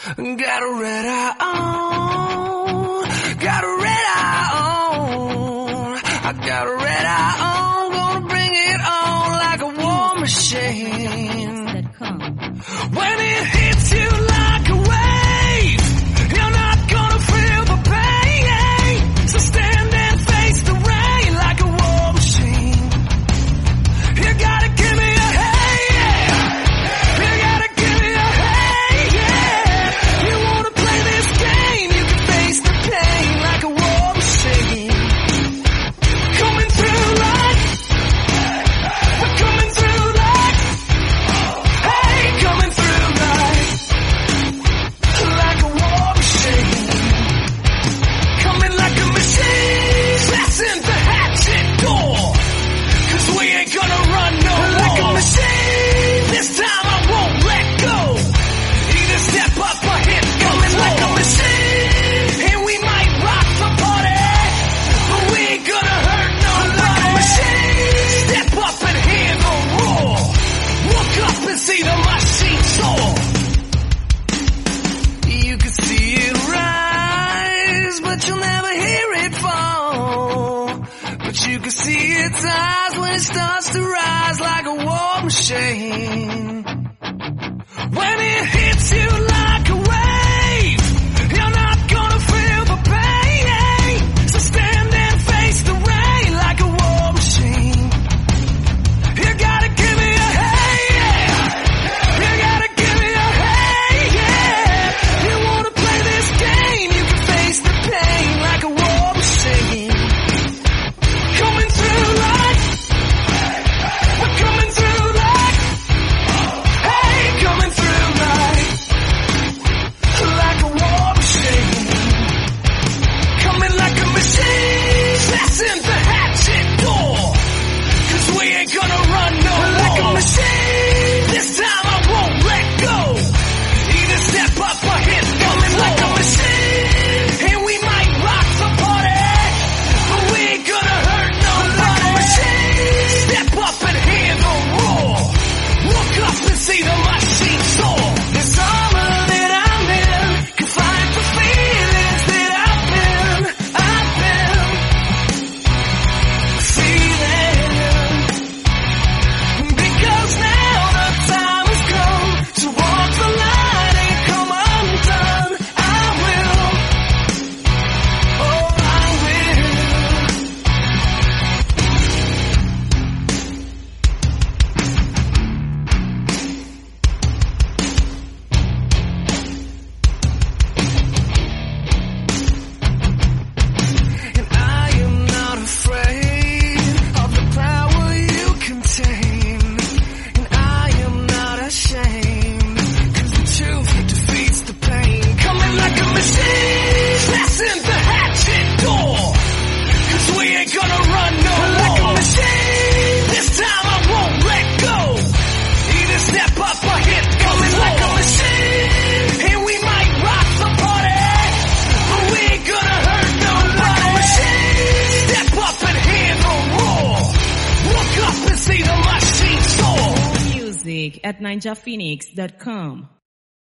Got a red eye on, got a red eye on, I got a red eye on, gonna bring it on like a war machine. When it hits you like a wave, you're not gonna feel the pain, so stand and face the rain like a war machine. You gotta give me a hey, yeah. You gotta give me a hey, yeah. You wanna play this game, you can face the pain like a war machine. Coming through like, we're coming through like, hey, coming through like a war machine. Coming like a machine, passing the hatchet door. 'Cause we ain't gonna run no more. Like a machine, this time I won't let go. Either step up or hit the floor. Like a machine, and we might rock the party, but we ain't gonna hurt nobody. Like a machine, step up and hear the roar. Look up and see the machine soar. You can see it rise, but you'll never hear it fall. But you can see its eyes when it starts to rise like a war machine. When it hits you like a wave, you're not gonna feel the pain, so stand and face the rain like a war machine. You gotta give me a hey, yeah. You gotta give me a hey, yeah. You wanna play this game, you can face the pain like a war machine. Coming through like, we're coming through like, hey, coming through like a war machine. Coming like a machine, passing the hatchet door. 'Cause we ain't gonna run no more. Like a machine, this time I won't let go. Either step up or hit the floor. Like a machine, and we might rock the party, but we ain't gonna hurt nobody. Like a machine, step up and hear the roar. Look up and see the machine soar. This armor that I'm in can fight the feelings that I've been feeling. Because now the time has come to walk the line and come undone. I will, oh I will. And I am not afraid of the power you contain. And I am not ashamed, 'cause the truth defeats the pain. Coming like a machine, passing the hatchet door. 'Cause we ain't gonna run no more. Like a machine, this time I won't let go. Either step up or hit the floor. Like a machine, and we might rock the party, but we ain't gonna hurt nobody. Like a machine, step up and hear the roar. Look up and see the machine soar. Music at ninjaphoenix.com.